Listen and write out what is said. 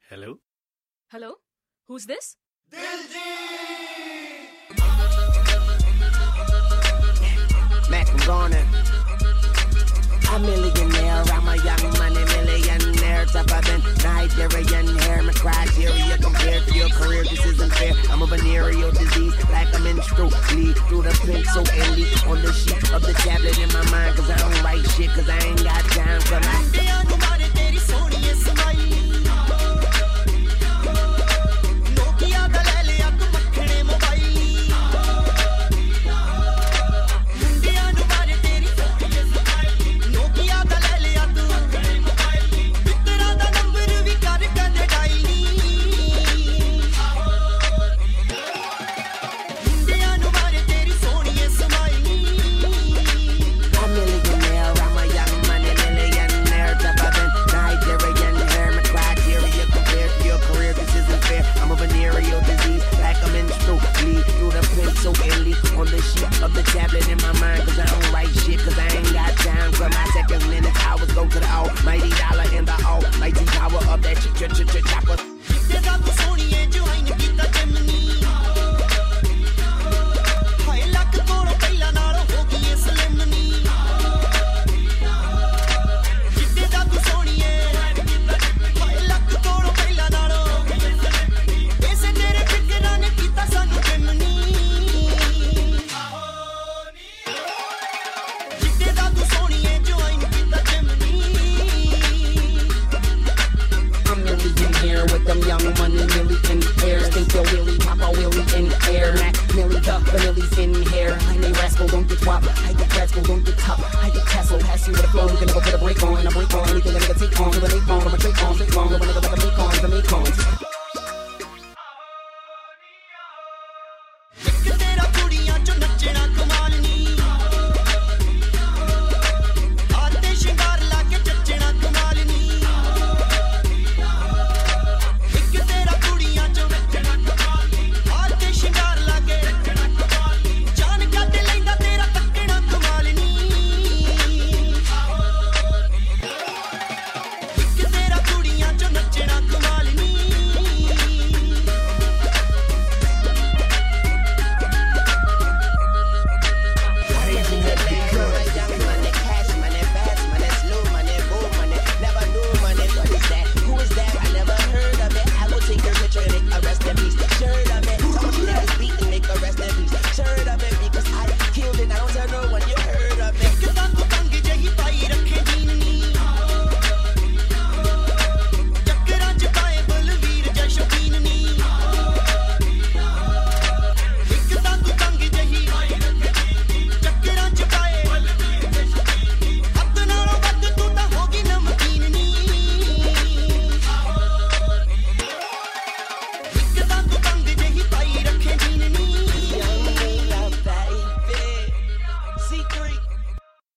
Hello? Hello? Who's this? Mac, I'm gonna. A millionaire, I'm a young money millionaire. Tougher than Nigerian hair. My criteria compared to your career, this isn't fair. I'm a venereal disease, like a menstrual bleed through the pencil and leak on the sheet of the tablet in my mind. Cause I don't write shit, cause I ain't got time for my of the tablet in my mind, cause I don't write shit, cause I ain't got time for my seconds, minutes, hours, go to the almighty dollar in the almighty power of that chopper. With them young money millionaires, think you're Willie, Papa Willie in the air. Mac Millie, the vanilli's in here. I may rascal, don't get wop. I get rascal, don't get top. I get castle, pass you with a flow. You can never put a break on. A break on anything a nigga take on. To the late on, I'm a break on, straight long. When a nigga like a break on.